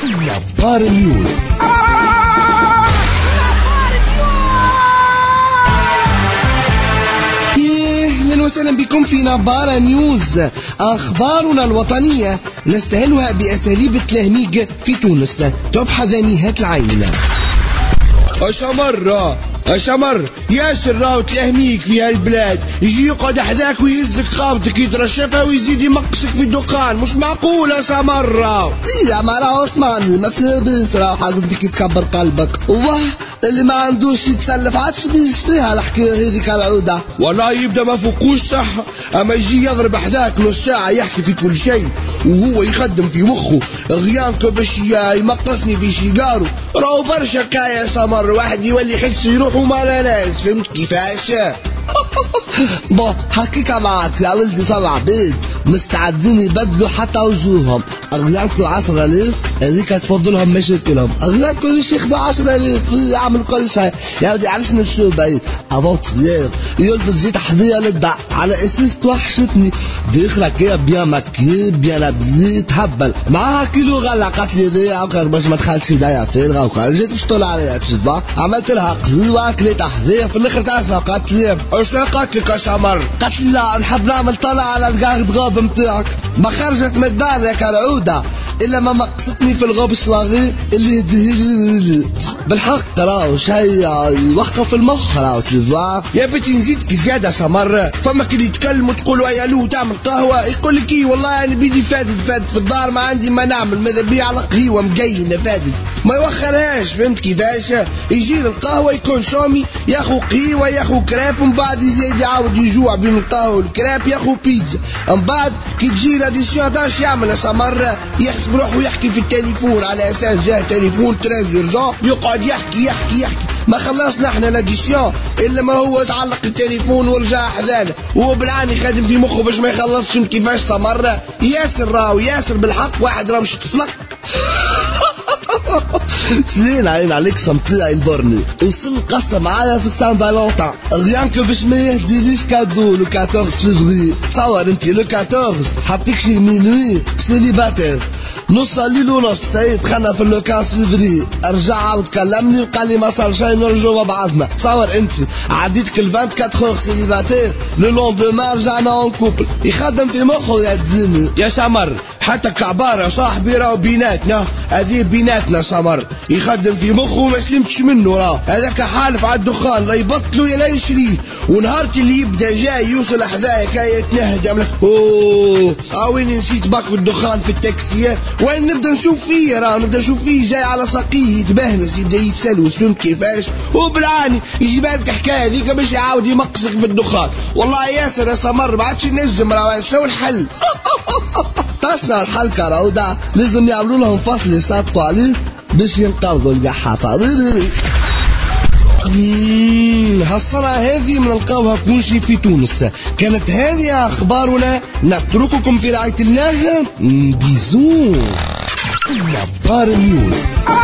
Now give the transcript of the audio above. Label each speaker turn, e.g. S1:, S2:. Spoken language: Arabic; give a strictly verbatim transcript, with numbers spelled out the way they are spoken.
S1: نظار نيوز. اهلا وسهلا بكم في نظار نيوز، اخبارنا الوطنيه نستهلها باساليب التلهميج في تونس تبحث ذميهات العين.
S2: أشمر أشمر ياسر راهو تلهميك في هالبلاد، يجي يقعد حذاك ويهزلك قامتك يترشفها ويزيد يمقسك في الدكان، مش معقول أشمر.
S1: يا ما راهو اسمعني، ما تلبس راهو حقك يتكبر قلبك، واه اللي ما عندوش يتسلف عادش بيشتيها الحكايه هذيك العوده.
S2: والله يبدا ما فوقوش صح، اما يجي يضرب حذاك نص ساعه يحكي في كل شيء وهو يخدم في مخه غيانك باش يمقصني في شيقارو. راهو برشا كايا سمر، واحد يولي يحس يروح وما لا لا، فهمت كيفاش؟
S1: بون حقيقة معك يا ولدي، طلع عبيد مستعدين يبدلوا حتى وجوههم. أغلبكم عشرة آلاف هذيك تفضلهم مشاكلهم، أغلبكم مش ياخدوا عشرة آلاف يعمل كل شيء. يا ولدي علاش نمشيو بعيد؟ أبو تزيغ يولد تزيد حذية للدع على أساس توحشتني، داخلك يا بيان مكي بيان أبزي تهبل معاها كيلو غلا قالت لي ضيع وكان باش ما تخلش يديا فارغة، وكان جيت باش طلع عليها تشوفها عملت لها قهوة كليت حذية في الآخر تعرف قالت لي
S2: اش قالت لك أشمر؟
S1: قالت لا نحب نعمل طلع على القاعد غاب متاعك، ما خرجت من الدار يا كالعودة إلا ما مقصتني في الغاب الصغير اللي بالحق راهو شي يوقف المخ راهو تشوفها.
S2: يا بنتي نزيدك زيادة سمر، فما كي يتكلم وتقولوا يا لو تعمل قهوة يقول لك ايه والله أنا بيدي فادد فادد في الدار ما عندي ما نعمل، ماذا بيا على قهوة مقينة فادد ما يوخرهاش، فهمت كيفاش؟ يجي القهوة يكون سومي ياخو قهوة ياخو كراب، ومن بعد يزيد يعاود يجوع بين القهوة والكراب ياخو بيتزا، من بعد كي تجي لاديسيون تاعش يعمل سمر يحسب روحه يحكي في التليفون على اساس جاه تليفون تريز يرجع يقعد يحكي يحكي يحكي، ما خلصنا احنا لاديسيون الا ما هو تعلق التليفون ورجع حذانا وهو بالعاني خادم في مخه باش ما يخلصش. كيفاش سمر؟ ياسر راهو ياسر بالحق واحد راه مش تفلق.
S1: سنين عين عليك سمطيع البرني وصل قصة معايا في سان فالونتان غيان كو باش ما يهديليش كادو لو أربعة عشر فيفري. تصور انت لو أربعة عشر حطيك شي مينوي سيليباتير نص الليل ونص سيد دخلنا في لو خمسة فيفري، رجع عاود كلمني وقال لي ما صار شيء نرجعوا مع بعضنا. تصور انت عديتك ال أربعة وعشرين سيليباتير لو لوندومان رجعنا اون كوبل، يخدم في مخه يا الدنيا
S2: يا سمر. حتى كعبارة صاحبي راهو بيناتنا، هذه بيناتنا سمر يخدم في مخه وما سلمتش منه، راه هذاك حالف على الدخان لا يبطلوا يا لا يشريه، ونهارت اللي يبدا جاي يوصل حذايا كاي يتنهد يعمل اوه اوين نسيت باكو الدخان في التاكسي، وين نبدا نشوف فيه راه نبدا نشوف فيه جاي على ساقيه يتبهنس يبدا يتسلوس، فهمت كيفاش؟ وبالعاني يجي بالك حكايه هذيك باش يعاود يمقصك في الدخان. والله ياسر يا سمر ما عادش نجم راه شنو الحل؟ تصنع الحل كراودة لازم يعملوا لهم فصل يصادقوا عليه باش ينقرضوا القحافة. هالصنعة هذه من نلقاوها كلشي في تونس. كانت هذه أخبارنا، نترككم في رعاية الله، بيزو. نظار نيوز.